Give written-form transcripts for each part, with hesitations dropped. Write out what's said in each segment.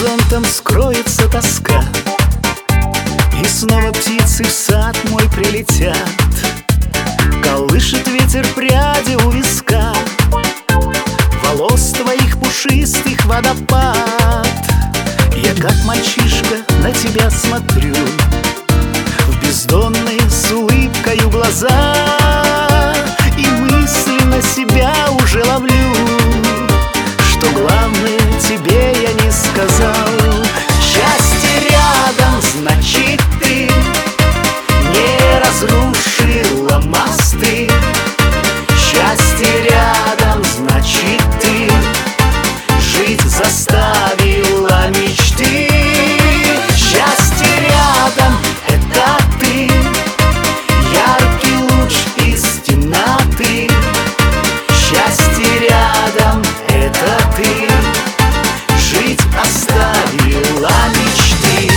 горизонтом скроется тоска, и снова птицы в сад мой прилетят. Колышет ветер пряди у виска, волос твоих пушистых водопад. Я как мальчишка на тебя смотрю, в бездонные с улыбкою глаза, и мысленно себя уже ловлю, что главное тебе я не сказал. Счастье рядом, значит ты не разрушила мосты. Счастье рядом, значит ты жить заставила мечты. Счастье рядом, это ты, яркий луч из темноты. Счастье рядом, это ты, жить оставила мечты.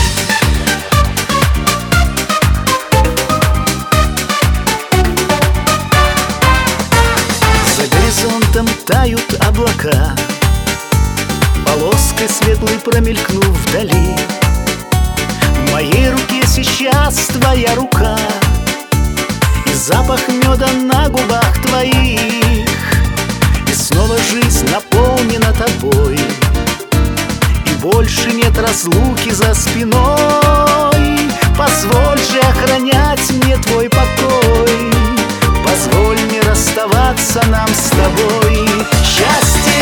За горизонтом тают облака, полоской светлой промелькнув вдали. В моей руке сейчас твоя рука, и запах меда на губах твоих. И снова жизнь наполнена тобой, и больше нет разлуки за спиной. Позволь же охранять мне твой покой, позволь не расставаться нам с тобой. Счастье